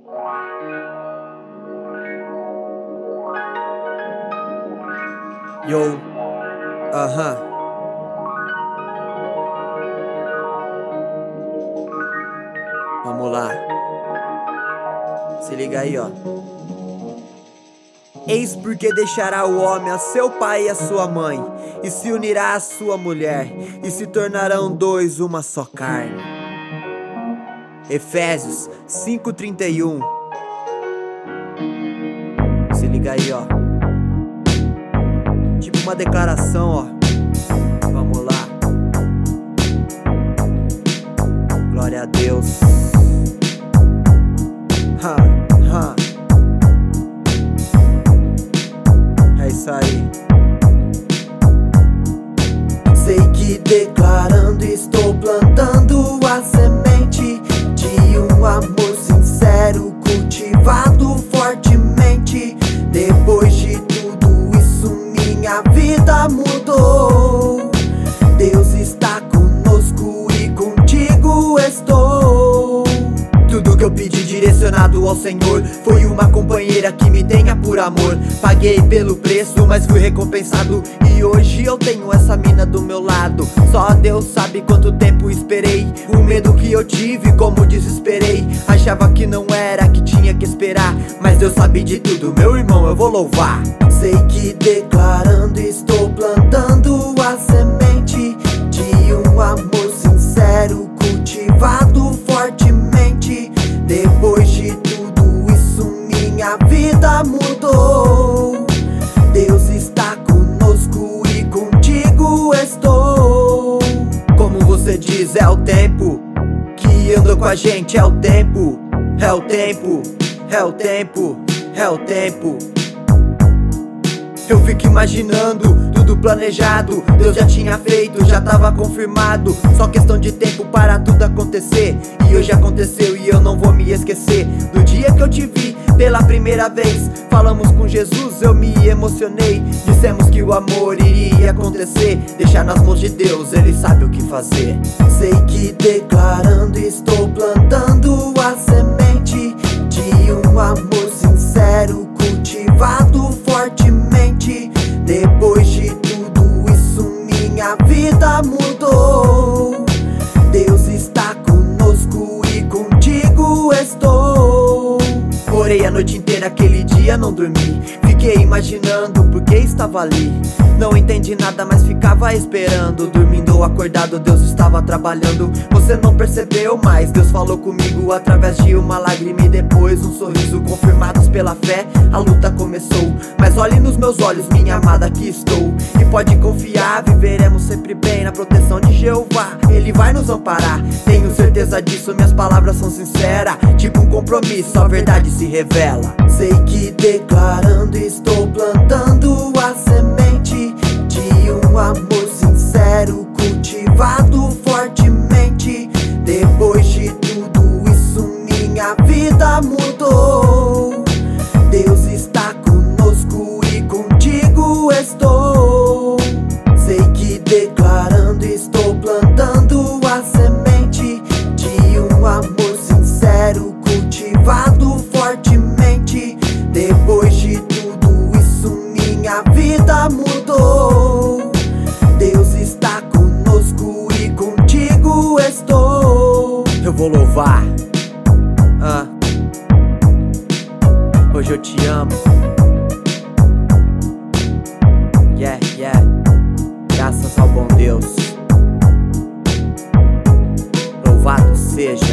Yo, Vamos lá. Se liga aí, ó. Eis porque deixará o homem a seu pai e a sua mãe, e se unirá à sua mulher, e se tornarão dois uma só carne. Efésios 5:31. Se liga aí, ó. Tipo uma declaração, ó. Vamos lá. Glória a Deus. É isso aí. Sei que declarando estou plantando a semente de um amor sincero, cultivado fortemente. Depois de tudo isso minha vida mudou. Deus está conosco e contigo estou. Tudo que eu pedi direcionado ao Senhor foi uma companheira que me tenha por amor. Paguei pelo preço, mas fui recompensado, e hoje eu tenho essa mina do meu lado. Só Deus sabe quanto tempo esperei. O medo que eu tive, como desesperei. Achava que não era, que tinha que esperar, mas Deus sabe de tudo, meu irmão, eu vou louvar. Sei que declarando estou plantando a semente de um amor sincero, cultivado fortemente. Depois de tudo isso minha vida mudou. Deus está conosco e contigo estou. Como você diz, é o tempo que anda com a gente, é o tempo, é o tempo, é o tempo, é o tempo. Eu fico imaginando tudo planejado, Deus já tinha feito, já tava confirmado. Só questão de tempo para tudo acontecer, e hoje aconteceu e eu não vou me esquecer do dia que eu te vi pela primeira vez. Falamos com Jesus, eu me emocionei. Dissemos que o amor iria acontecer. Deixar nas mãos de Deus, Ele sabe o que fazer. Sei que declarando estou plantando a semente de um amor sincero, cultivado fortemente. Depois de tudo isso minha vida mudou. Deus está conosco e contigo estou. Orei a noite inteira, aquele dia não dormi. Fiquei imaginando porque estava ali. Não entendi nada, mas ficava esperando. Dormindo ou acordado, Deus estava trabalhando. Você não percebeu, mas Deus falou comigo através de uma lágrima e depois um sorriso. Confirmados pela fé, a luta começou. Mas olhe nos meus olhos, minha amada, aqui estou. E pode confiar, viveremos sempre bem na proteção de Jeová. Ele vai nos amparar, tenho certeza disso, minhas palavras são sinceras. Tipo um compromisso, a verdade se revela. Sei que declarando estou plantando a semente de um amor sincero, cultivado fortemente. Depois de tudo isso minha vida mudou. Deus está conosco e contigo estou. Sei que declarando estou plantando a semente de um amor sincero, cultivado fortemente. Depois de tudo isso minha vida mudou. Deus está conosco e contigo estou. Eu vou louvar. Hoje eu te amo. Yeah. Graças ao bom Deus. Louvado seja.